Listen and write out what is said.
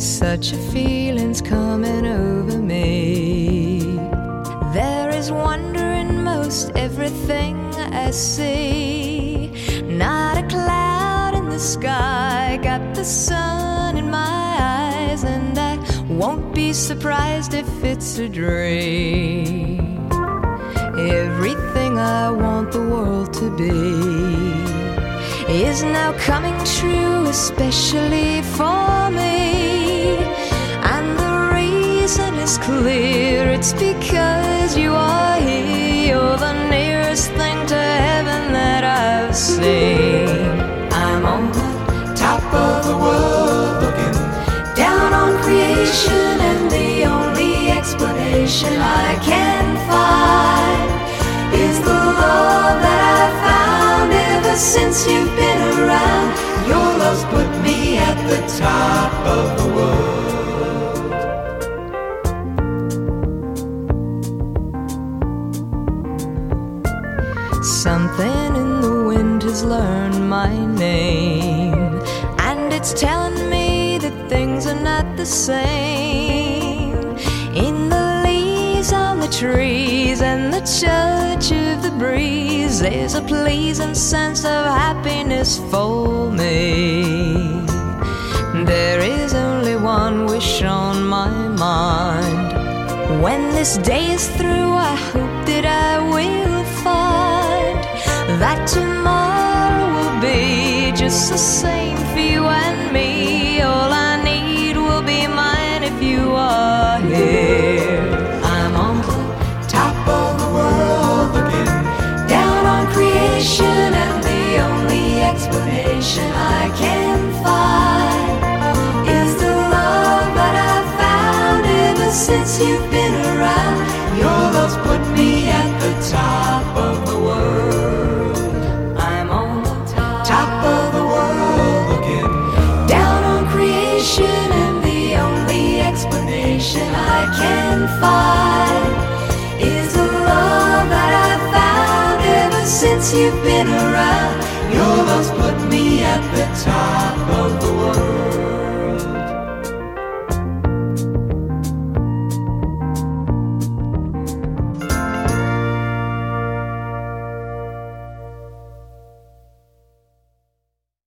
Such a feeling's coming over me. There is wonder in most everything I see. Not a cloud in the sky, got the sun in my eyes, and I won't be surprised if it's a dream. Everything I want the world to be is now coming true, especially for me. And the reason is clear, it's because you are here. You're the nearest thing to heaven that I've seen. I'm on the top of the world, looking down on creation, and the only explanation I can find is the love that I've found ever since you've been around. Your love's put me at the top of the world. Something in the wind has learned my name, and it's telling me that things are not the same. In the leaves on the trees and the touch of the breeze, there's a pleasing sense of happiness for me. There is only one wish on my mind. When this day is through, I hope that I will find that tomorrow will be just the same for you and me. All I need will be mine if you are here. I'm on the top of the world, looking down on creation, and the only explanation I can find is the love that I've found ever since you've been around. Your love's put me at the top of the world. I'm on the top of the world, looking down on creation, and the only explanation I can find is the love that I've found ever since you've been around. Your love's put me at the top